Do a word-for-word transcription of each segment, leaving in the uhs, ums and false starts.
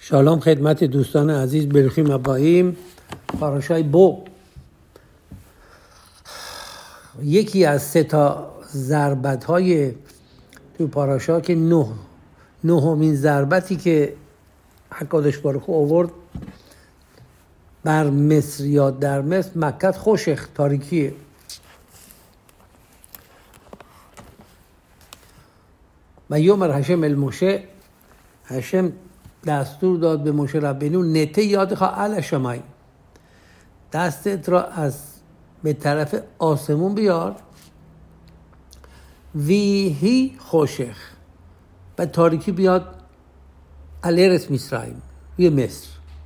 شالوم خدمت دوستان عزیز، بروخیم اباییم. پاراشای بو یکی از سه تا ضربت های تو پاراشا که نه نهمین ضربتی که حکادش بارخو آورد بر مصر یا در مصر، مکت خوشخ تاریکیه. و یومر هشم الموشه، هشم دستور داد به موشه ربینو نته یاد خواه علی شمای، دستت را از به طرف آسمون بیار. ویهی خوشخ، و تاریکی بیاد الیرس میسرایم، روی مصر.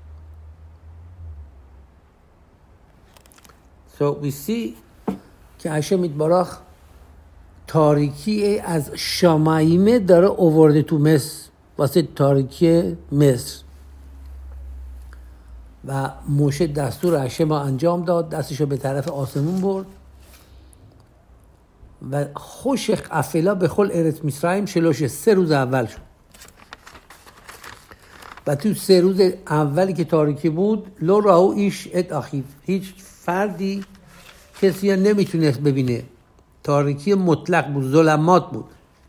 So we see که هشم ایتبارخ تاریکی از شامایمه داره اوورده تو مصر واسه تاریکی مصر. و موشه دستور هشم رو انجام داد، دستشو به طرف آسمون برد و خوشخ افلا به خل ارت میسرایم شلوش سه روز اول شد. و تو سه روز اولی که تاریکی بود، لو راهو ایش ات آخیف، هیچ فردی کسی نمیتونست ببینه. تاریکی مطلق بود، ظلمات بود.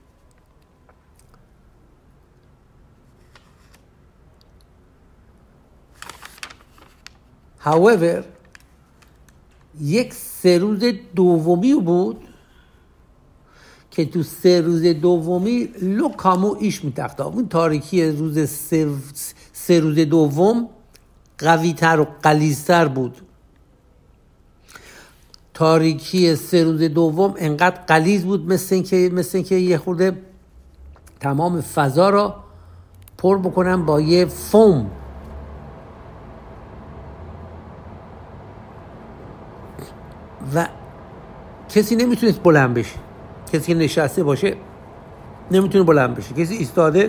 however یک سه روز دومی بود که تو سه روز دومی لو کامو ایش میتختا. اون تاریکی روز سه, سه روز دوم قوی تر و قلیزتر بود. تاریکی سه روز دوم انقدر غلیظ بود مثل اینکه مثل اینکه یه خورده تمام فضا را پر بکنن با یه فوم. و کسی نمیتونست بلند بشه. کسی که نشسته باشه نمیتونه بلند بشه، کسی ایستاده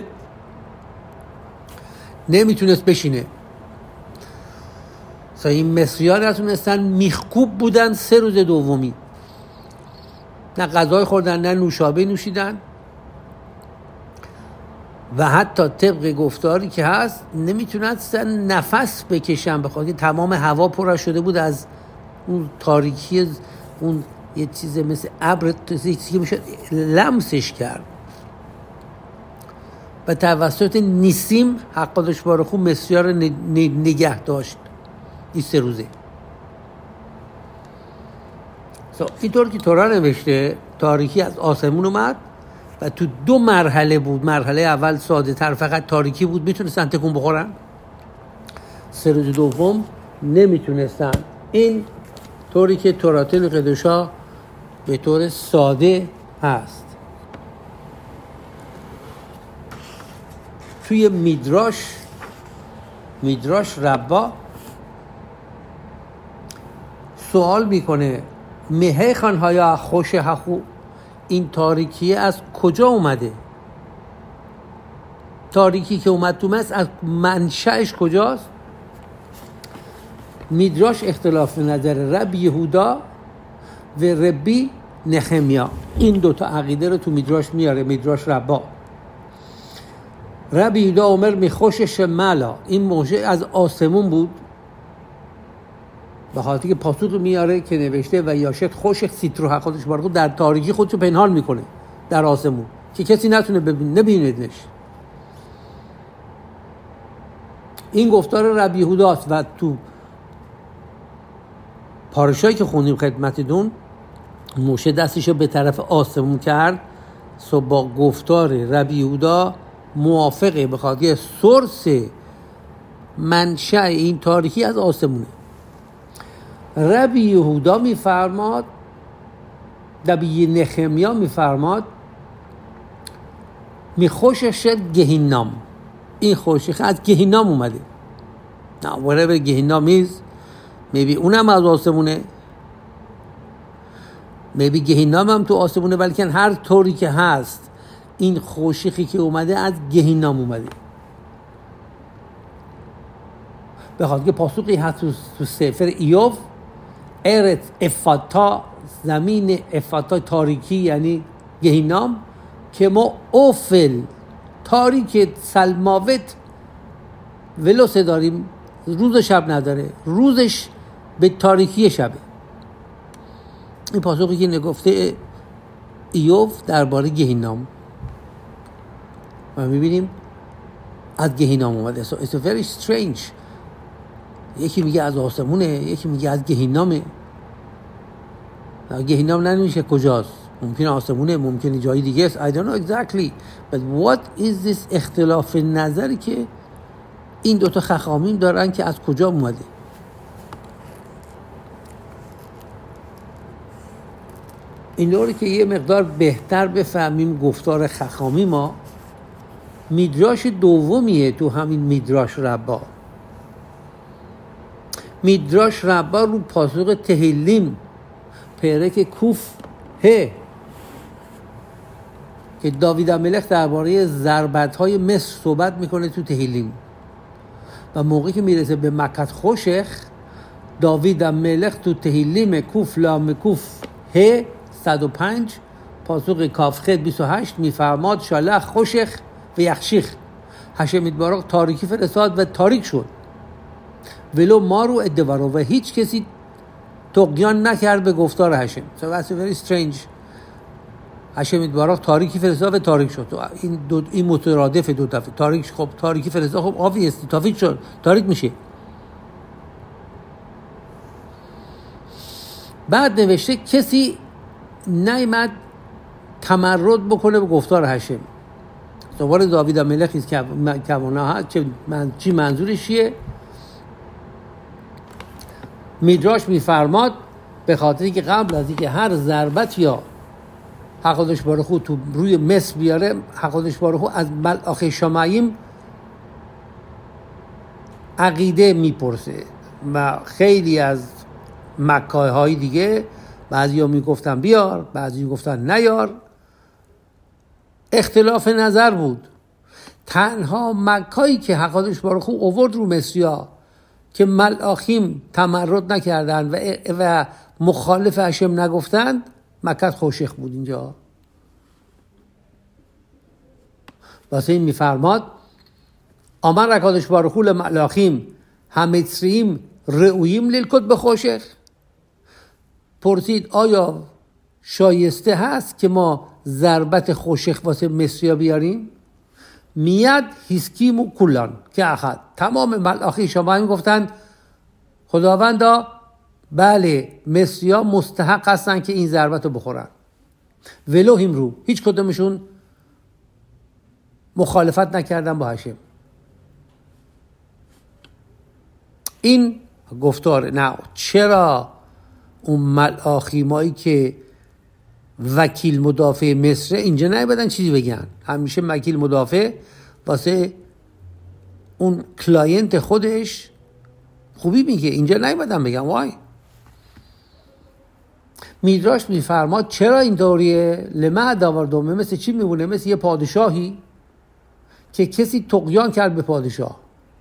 نمیتونست بشینه. سا این مصریان نتونستن، میخکوب بودن سه روز دومی، نه غذای خوردن نه نوشابه نوشیدن. و حتی طبق گفتاری که هست نمیتونستن نفس بکشن، بخاطر تمام هوا پر شده بود از اون تاریکی، اون یه چیز مثل ابر چیزی که میشه لمسش کرد. و توسط نیسیم حقادش بارخو مصریان رو نگه داشت این سه روزه. اینطور که تورا نوشته تاریکی از آسمون اومد و تو دو مرحله بود. مرحله اول ساده تر، فقط تاریکی بود، میتونستن تکون بخورن. سه روز دوم نمیتونستن. این طوری که توراتل قدوشا به طور ساده هست. توی میدراش میدراش ربا سوال میکنه مهی خانهای خوش حخو، این تاریکی از کجا اومده؟ تاریکی که اومد تو مصر از منشأش کجاست؟ میدراش اختلاف نظر ربی یهودا و ربی نخمیا، این دوتا عقیده رو تو میدراش میاره. میدراش ربا ربی یهودا عمر میخوشش ملا، این موشه از آسمون بود، به خاطر که پاسوق میاره که نوشته و یاشت خوش سیترو حقادش بارخود در تاریکی خودشو پنهان میکنه در آسمون که کسی نتونه ببین نبیندش. این گفتار ربی یهوداست. و تو پارشایی که خوندیم خدمتتون، موشه دستشو به طرف آسمون کرد، سو با گفتار ربی یهودا موافقه، به خاطر سورس منشأ این تاریکی از آسمونه. ربی یهودا میفرماد، ربی نخمیا میفرماد میخوشش گهینام، این خوشش از گهینام اومده. نه whatever گهینام is، maybe اونم از آسمونه، maybe گهینام هم تو آسمونه، بلکه هر طوری که هست این خوشخی که اومده از گهینام اومده. به خاطر که پاسوقی هست تو سفر ایوب، ارت افاتا، زمین افاتا تاریکی یعنی گهینام، که ما اوفل تاریک سلماوت ولوسه داریم، روز و شب نداره، روزش به تاریکی شبه. این پاسخی که نگفته ایوب درباره گهینام و میبینیم از گهینام اومده. so it's a very strange. یکی میگه از آسمونه، یکی میگه از گهینامه. گهینام نمیشه کجاست، ممکنه آسمونه، ممکنه جایی دیگه است. I don't know exactly but what is this اختلاف نظری که این دوتا خخامیم دارن که از کجا اومده. این دوره که یه مقدار بهتر بفهمیم گفتار خخامی ما، میدراش دومیه تو همین میدراش ربا. میدراش ربا رو پاسخ تهیلیم پرک کوف ه که داوید ملک درباره ضربت‌های مصر صحبت میکنه تو تهیلیم و موقعی که میرسه به مکت خوشخ، داوید ملک تو تهیلیم کوف لام کوف ه صد و پنج پاسخ کافخت بیست و هشت میفرماد شالخ خوشخ و یخشیخ، هشم یتبارک تاریکی فرستاد و تاریک شد، ولو ما رو ادوارو و هیچ کسی طغیان نکرد به گفتار هشم. so that's very strange. هشم یتبارک تاریکی فرستاد و تاریک شد. این دو این مترادف دو دفعه تاریک. خب تاریکی فرستاد، خب obviously تاریک شد، تاریک میشه. بعد نوشته کسی نیامد تمرد بکنه به گفتار هشم. دوباره داوید ملک که کوانا چه من چی منظورش چیه؟ میدراش میفرماد به خاطری که قبل از اینکه هر ضربت یا حقادش بارخو تو روی مصر بیاره، حقادش بارخو از ملائکه شمعیم عقیده میپرسه و خیلی از مکه های دیگه بعضیا میگفتن بیار، بعضی میگفتن نیار. اختلاف نظر بود. تنها مکه‌ای که حقادش بارخو اوورد رو مصریا که ملاخیم تمرد نکردن و, و مخالف هشم نگفتند، مکت خوشخ بود. اینجا واسه این میفرماد آمن حقادش بارخو لملاخیم همتریم رؤیم للکت به خوشخ، پرسید آیا شایسته هست که ما ضربت خوشخ واسه مصریا بیاریم؟ میاد هیسکیم و کلان که اخد تمام ملاخی شما گفتن خداوندا بله مصریا مستحق هستن که این ضربت رو بخورن، ولو هم رو هیچ کدومشون مخالفت نکردن با هشم. این گفتار. نه چرا اون ملاخیمایی که وکیل مدافع مصر اینجا نیبادن چیزی بگن؟ همیشه وکیل مدافع واسه اون کلاینت خودش خوبی میگه، اینجا نیبادن بگن وای. میدراش میفرماد چرا این دوریه؟ لمه داوردومه مثل چی میبونه؟ مثل یه پادشاهی که کسی طغیان کرد به پادشاه.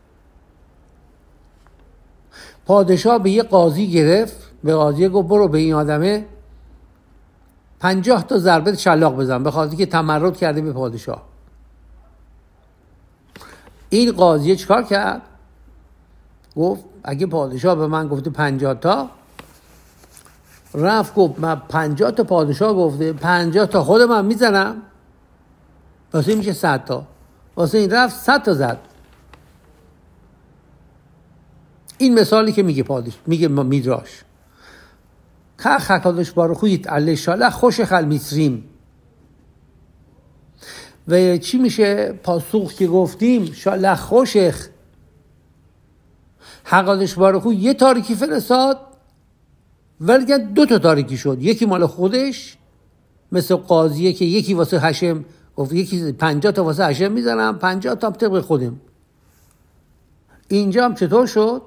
پادشاه به یه قاضی گرفت، به قاضی گفت برو به این آدمه پنجاه تا ضربه شلاق بزن به خاطری که تمرد کرده به پادشاه. این قاضی چیکار کرد؟ گفت اگه پادشاه به من گفته پنجاه تا، رفت گفت من پنجاه تا پادشاه گفته، پنجاه تا خود من میزنم، واسه این میشه صد تا. واسه این رفت صد تا زد. این مثالی که میگه پادش میگه میدراش که حقادش بارخویت علی شالخ خوش خل میسریم. و چی میشه پاسخ که گفتیم شالخ خوشخ؟ حقادش بارخو یه تاریکی فرستاد ولی دو تا تاریکی شد، یکی مال خودش مثل قاضیه که یکی واسه هشم گفت یکی پنجاه تا واسه هشم میزنم، پنجاه تا طبق خودم. اینجا هم چطور شد؟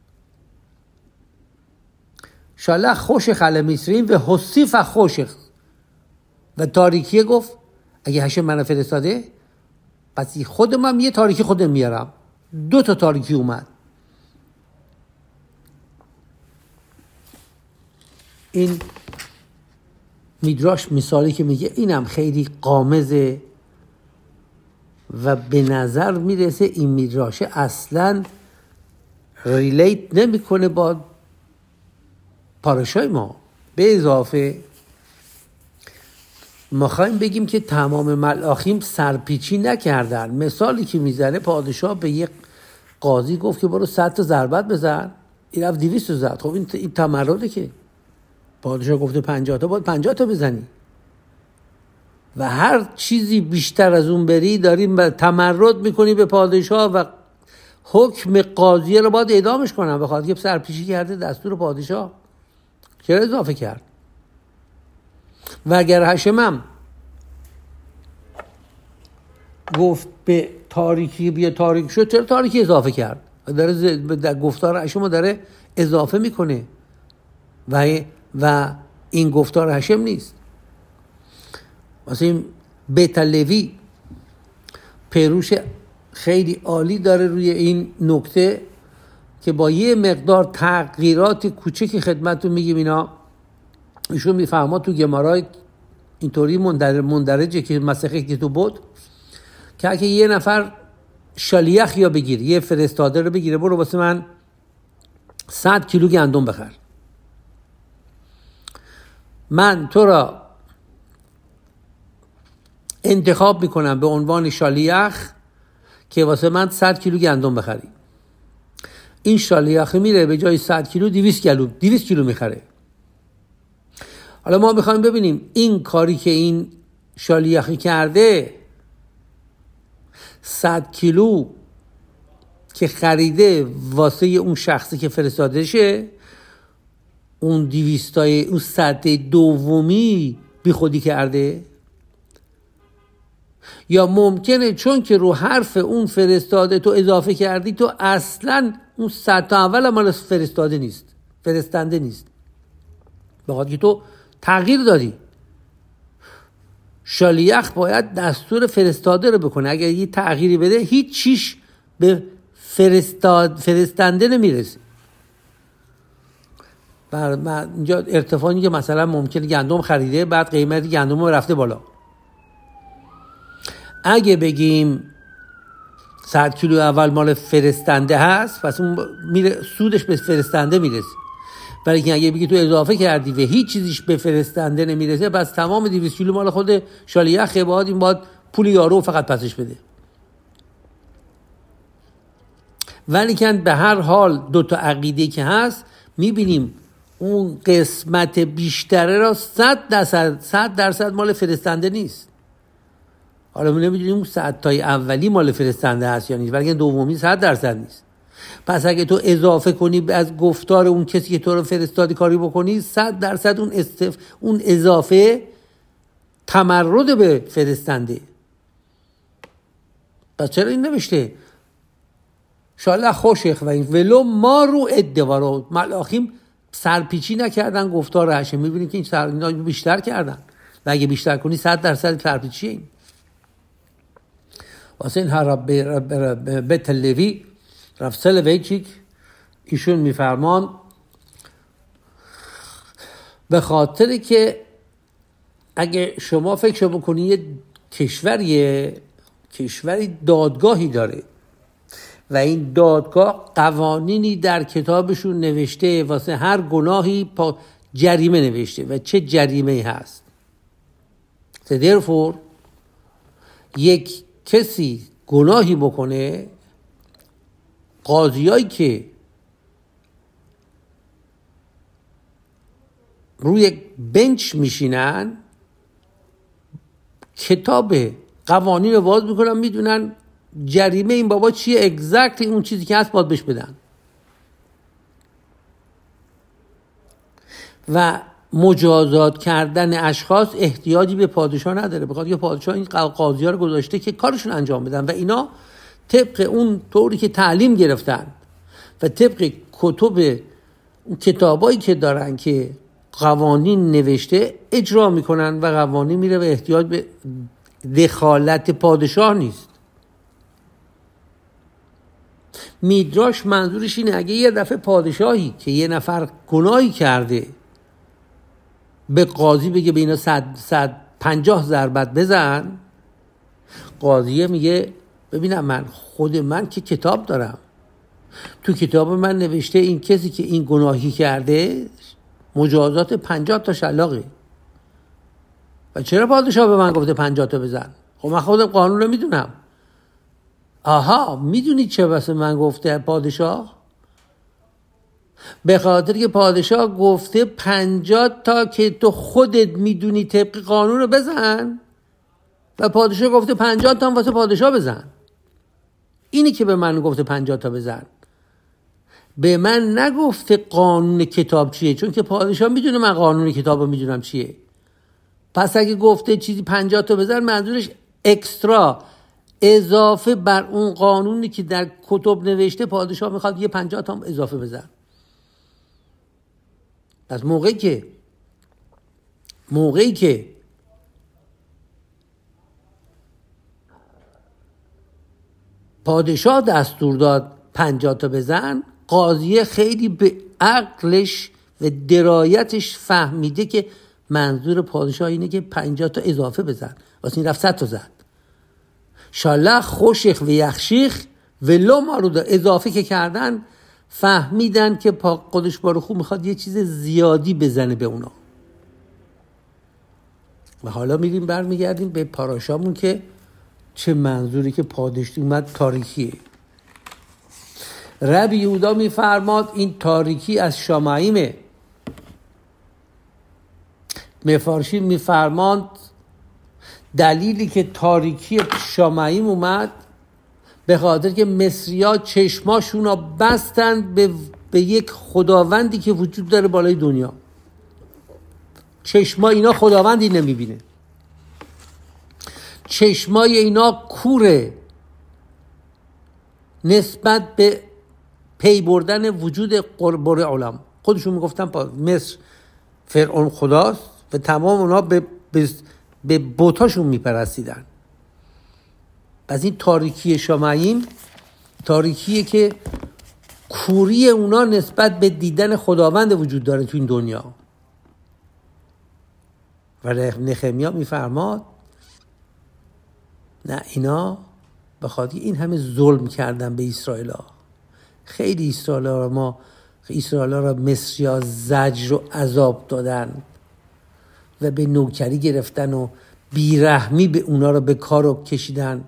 شالخ خوش خل میسریم و حسیف خوشخ و تاریکیه گفت اگه هشم من فرستاده پس خودم هم یه تاریکی خودم میارم. دو تا تاریکی اومد. این میدراش مثالی که میگه اینم خیلی قامزه و به نظر میرسه این میدراشه اصلا ریلیت نمیکنه با پاراشای ما. به اضافه ما خواهیم بگیم که تمام ملاخیم سرپیچی نکردن. مثالی که میزنه پادشاه به یک قاضی گفت که برو صد تا ضربت بزن، این رفت دویست زد. خب این این تمرده که پادشاه گفته پنجاه تا، باید پنجاه تا بزنی و هر چیزی بیشتر از اون بری داریم تمرد میکنی به پادشاه و حکم قاضی رو باید اعدامش کنن بخاطر که سرپیچی کرده دستور پادشاه. چرا اضافه کرد؟ و اگر هشمم گفت به تاریکی بیا تاریک شد، چرا تاریکی اضافه کرد؟ داره در گفتار هشم داره اضافه میکنه و و این گفتار هشم نیست. واسه این بیت لوی پیروش خیلی عالی داره روی این نکته که با یه مقدار تغییرات کوچکی خدمتتون میگیم. اینا ایشون میفهمه تو گمارای اینطوری مندرجه که مسخه که تو بود که اگه یه نفر شالیخ یا بگیر، یه فرستاده رو بگیره برو واسه من صد کیلو گندم بخر، من تو را انتخاب میکنم به عنوان شالیخ که واسه من صد کیلو گندم بخری. این شالیخ میره به جای صد کیلو دویست کیلو دویست کیلو میخره. حالا ما میخوایم ببینیم این کاری که این شالیخی کرده صد کیلو که خریده واسه اون شخصی که فرستاده شه، اون دویستای اون صد دومی بی خودی کرده، یا ممکنه چون که رو حرف اون فرستاده تو اضافه کردی تو اصلا اون صد تا اول مال فرستاده نیست، فرستنده نیست، بخاطر که تو تغییر دادی. شالیخ باید دستور فرستاده رو بکنه. اگر یه تغییری بده هیچ چیش به فرستاد فرستنده نمیرسه. بر اینجا ارتفاعی که مثلا ممکنه گندم خریده بعد قیمت گندم رفته بالا، اگه بگیم صد کیلو اول مال فرستنده هست پس اون میره سودش به فرستنده میرسه. برای که اگه بگی تو اضافه کردی و هیچ چیزیش به فرستنده نمیرسه پس تمام دویست کیلو مال خود شالیخه، باید این باید پول یارو فقط پسش بده. ولی که به هر حال دو تا عقیده که هست میبینیم اون قسمت بیشتره را صد درصد صد درصد مال فرستنده نیست. حالا ما نمیدونیم اون صد تای اولی مال فرستنده هست یا نیست، ولی دومی صد درصد نیست. پس اگه تو اضافه کنی از گفتار اون کسی که تو رو فرستادی کاری بکنی صد درصد اون استف... اون اضافه تمرد به فرستنده. پس چرا این نوشته شالله خوشخ و این ولو ما رو ادوارو ملاخیم سرپیچی نکردن گفتار هشم. میبینیم که این سر بیشتر کردن و اگه بیشتر کنی صد درصد سرپیچی این. واسه این هر رب بیت لوی رفسل ویچیک ایشون میفرمان به خاطر که اگه شما فکر بکنی یه کشوری کشوری دادگاهی داره و این دادگاه قوانینی در کتابشون نوشته واسه هر گناهی جریمه نوشته و چه جریمه هست. therefore یک کسی گناهی بکنه، قاضیایی که روی بنچ میشینن کتاب قوانین رو باز میکنن، میدونن جریمه این بابا چیه، اگزکتلی اون چیزی که هست باید بهش بدن. و مجازات کردن اشخاص احتیاجی به پادشاه نداره، بخاطر که پادشاه این قاضی ها رو گذاشته که کارشون انجام بدن و اینا طبق اون طوری که تعلیم گرفتن و طبق کتب اون کتابایی که دارن که قوانین نوشته اجرا میکنن و قوانین میره به احتیاج به دخالت پادشاه نیست. میدراش منظورش اینه اگه یه دفعه پادشاهی که یه نفر گناهی کرده به قاضی بگه به اینا صد صد پنجاه ضربت بزن، قاضیه میگه ببینم من خود من که کتاب دارم، تو کتاب من نوشته این کسی که این گناهی کرده مجازات پنجاه تا شلاقه. و چرا پادشاه به من گفته پنجاه تا بزن؟ خب من خودم قانون رو میدونم. آها، میدونی چه واسه من گفته پادشاه؟ به خاطر که پادشاه گفته پنجاه تا که تو خودت میدونی طبق قانون رو بزن، و پادشاه گفته پنجاه تا هم واسه پادشاه بزن. اینی که به من گفته پنجاه تا بزن. به من نگفته قانون کتاب چیه، چون که پادشاه میدونه من قانون کتاب رو میدونم چیه. پس اگه گفته چیزی پنجاه تا بزن، منظورش اکسترا، اضافه بر اون قانونی که در کتب نوشته، پادشاه میخواد یه پنجاه تا هم اضافه بزن. پس موقعی که موقعی که پادشاه دستور داد پنجاه تا بزن، قاضیه خیلی به عقلش و درایتش فهمیده که منظور پادشاه اینه که پنجاه تا اضافه بزن، واسه این رفت صد تا زد. شالله خوشخ و یخشیخ و لو مارودا، اضافه که کردن فهمیدن که قدش باروخو میخواد یه چیز زیادی بزنه به اونا. و حالا میریم برمیگردیم به پاراشامون که چه منظوری که پادشاه اومد تاریکیه. ربی یهودا میفرماد این تاریکی از شامعیمه. مفارشی میفرماد دلیلی که تاریکی شامعیم اومد به خاطر که مصری‌ها چشماشون رو بستن به, به یک خداوندی که وجود داره بالای دنیا. چشما اینا خداوندی نمیبینه، چشمای اینا کوره نسبت به پی بردن وجود قربور علم. خودشون میگفتن مصر فرعون خداست و تمام اونا به به, به بتاشون میپرستیدن. پس این تاریکی شامعیم تاریکیه که کوری اونا نسبت به دیدن خداوند وجود داره تو این دنیا. و نخمیا میفرماد نه، اینا به خاطر این همه ظلم کردن به اسرائیل ها. خیلی اسرائیل ها را ما اسرائیل ها را مصری ها زجر و عذاب دادن و به نوکری گرفتن و بیرحمی به اونا را به کار کشیدن.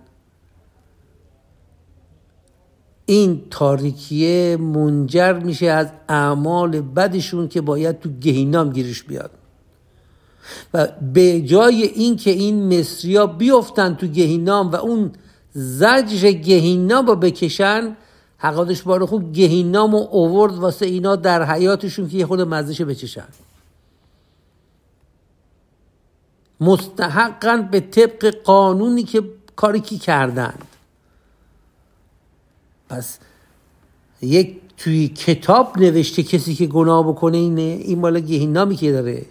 این تاریکیه منجر میشه از اعمال بدشون که باید تو گهینام گیرش بیاد. و به جای این که این مصری‌ها بیفتن تو گهینام و اون زجر گهینام رو بکشن، حقادش باره خوب گهینام رو اوورد واسه اینا در حیاتشون که یه خود مزدش بچشن. مستحقاً به طبق قانونی که کاری که کردن. پس یک توی کتاب نوشته کسی که گناه بکنه اینه، این مال گهینامی که داره.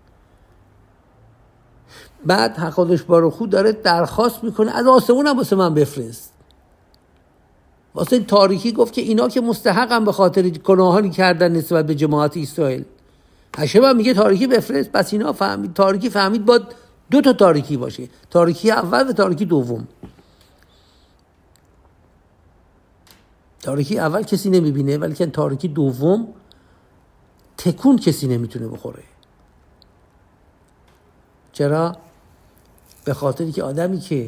بعد حقادش بارو خود داره درخواست میکنه از آسمون هم واسه من بفرست. واسه این تاریکی گفت که اینا که مستحقم به خاطر گناهانی کردن نسبت به جماعت اسرائیل. هشم هم میگه تاریکی بفرست. پس اینا فهمید، تاریکی فهمید باید دو تا تاریکی باشه، تاریکی اول و تاریکی دوم. تاریکی اول کسی نمیبینه، ولی که تاریکی دوم تکون کسی نمیتونه بخوره. چرا؟ به خاطری که آدمی که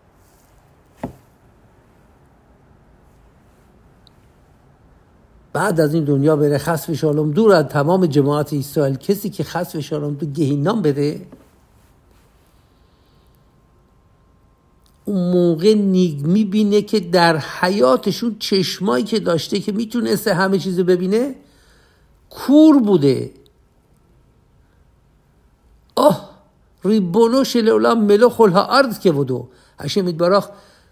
بعد از این دنیا بره خسف شالوم دور از تمام جماعت اسرائیل، کسی که خسف شالوم تو گهینام بره، اون موقع میبینه که در حیاتشون چشمایی که داشته که میتونسته همه چیزو ببینه کور بوده. آه ریبونو شل اولام ملوخ الارض که بودو. هشم یتبارک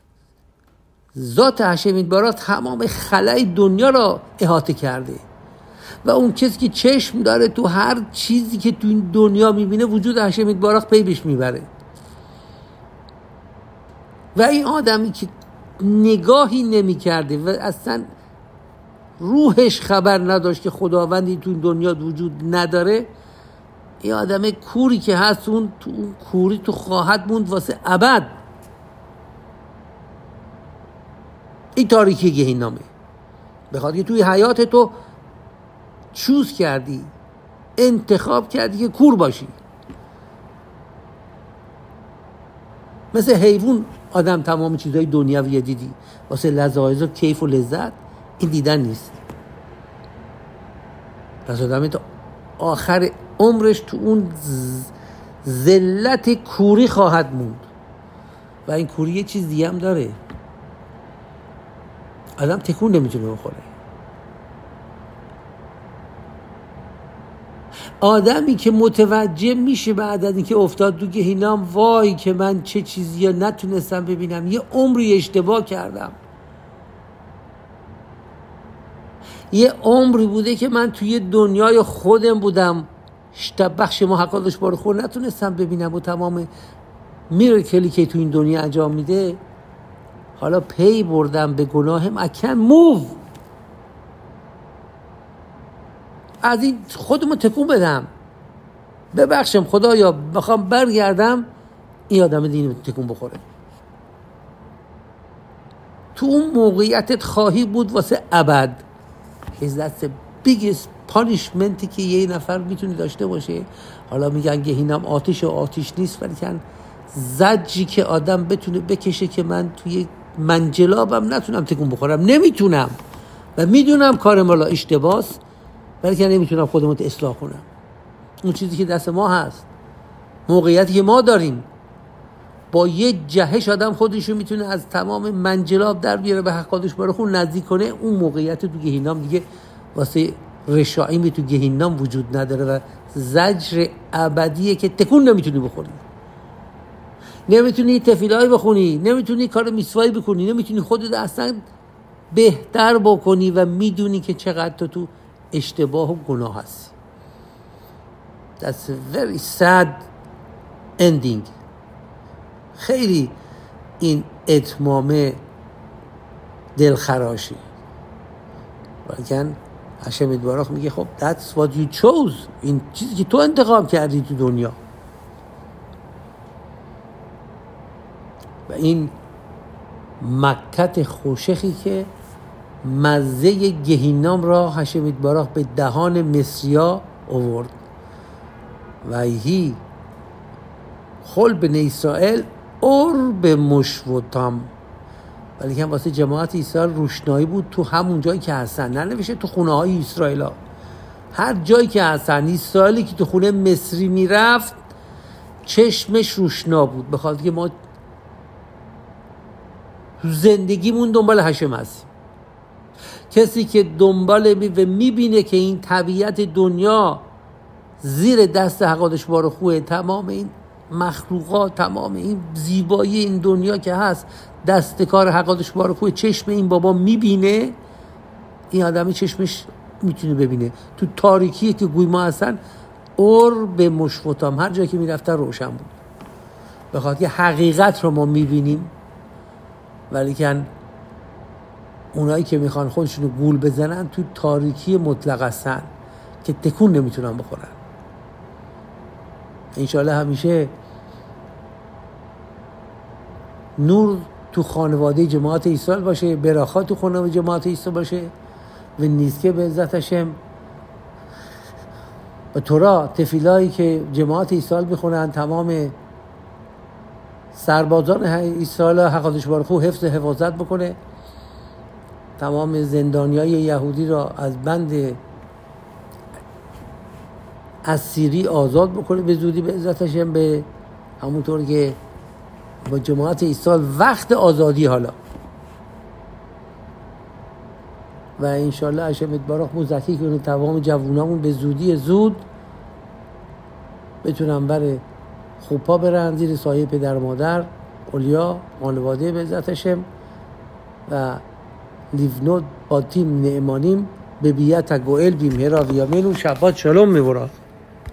ذات هشم یتبارک تمام خلای دنیا را احاطه کرده و اون کسی که چشم داره تو هر چیزی که تو این دنیا میبینه وجود هشم یتبارک پی بیش میبره. و این آدمی که نگاهی نمی کرده و اصلا روحش خبر نداشت که خداوندی تو دنیا وجود نداره، این آدم کوری که هست اون تو اون کوری تو خواهد موند واسه ابد. این تاریکی گهینامه. بخاطر که توی حیات تو چوز کردی، انتخاب کردی که کور باشی. مثل حیوان آدم تمام چیزهای دنیوی دیدی واسه لذایز و کیف و لذت، این دیدن نیست. پس آدم تا آخر عمرش تو اون ذلت کوری خواهد موند. و این کوری یه چیز دیگه هم داره، آدم تکون نمیتونه بخوره. آدمی که متوجه میشه بعد از اینکه افتاد تو گهینم، وای که من چه چیزی یا نتونستم ببینم، یه عمری اشتباه کردم، یه عمری بوده که من توی دنیای خودم بودم، بخش محققش بار خود نتونستم ببینم و تمام میرکلی که تو این دنیا انجام میده، حالا پی بردم به گناهم. اکن موو از این خودمو تکون بدم، ببخشم خدایا بخوام برگردم، این آدم دینی تکون بخوره. تو اون موقعیتت خواهی بود واسه ابد. Is that the biggest punishmentی که یه نفر میتونه داشته باشه. حالا میگن گهینم آتش و آتش نیست، ولی کن زجی که آدم بتونه بکشه که من توی منجلابم نتونم تکون بخورم، نمیتونم و میدونم کار مالا اشتباس، ولی که نمیتونم خودمو اصلاح کنم. اون چیزی که دست ما هست، موقعیتی که ما داریم، با یه جهش آدم خودشو میتونه از تمام منجلاب در بیاره به حقادش باره خون نزدیک کنه. اون موقعیت تو گهینم دیگه واسه رشاعی تو گهینم وجود نداره و زجر ابدیه که تکون نمیتونی بخوری، نمیتونی تفیلایی بخونی، نمیتونی کار میسوایی بکنی، نمیتونی خودت اصلا بهتر بکنی و میدونی که چقدر تو تو اشتباه و گناه هستی. That's a very sad ending. خیلی این اتمام دلخراشی. ولیکن هشم ادباراخ میگه خب that's what you chose، این چیزی که تو انتخاب کردی تو دنیا. و این مکت خوشخی که مزه گهینام را هشم ادباراخ به دهان مصریا آورد. و هی خل بنی اسرائیل اور به مشوتام، ولی که واسه جماعت اسرائیل روشنایی بود تو همون جایی که هستن، ننوشه تو خونه های اسرائیل ها. هر جایی که هستن، اسرائیلی که تو خونه مصری میرفت چشمش روشنا بود، بخاطر که ما زندگیمون دنبال هشم هستیم. کسی که دنبال می و میبینه که این طبیعت دنیا زیر دست حقادش بار خوه، تمام این مخلوقات، تمام این زیبایی این دنیا که هست دستکار حقادش بار خوه، چشم این بابا میبینه، این آدمی چشمش میتونه ببینه. تو تاریکی که گوی ما هستن اور به مشفتام، هر جایی که میرفتن روشن بود، بخاطر که حقیقت رو ما میبینیم. ولی که اونایی که میخوان خودشونو گول بزنن تو تاریکی مطلق هستن که تکون نمیتونن بخورن. انشالله همیشه نور تو خانواده جماعت اسرائیل باشه، براخا تو خانواده جماعت اسرائیل باشه و نیزکه به عزت هشم و تورا تفیلایی که جماعت اسرائیل بخونن، تمام سربازان اسرائیل حقادش بارخو حفظ حفاظت بکنه، تمام زندانیای یهودی را از بند اسیری آزاد بکنه به زودی به عزت هشم، به همونطور که با جماعت اسرائیل وقت آزادی حالا. و انشالله هشم اتباراخ مزکی کنه تمام جوونامون به زودی زود بتونن بره خوبا برن زیر سایه پدر مادر اولیا خانواده به عزت هشم و لیونود با تیم نعمانیم به بیت گوئل بیمهرا ویامینو. شبات شلوم میبرد.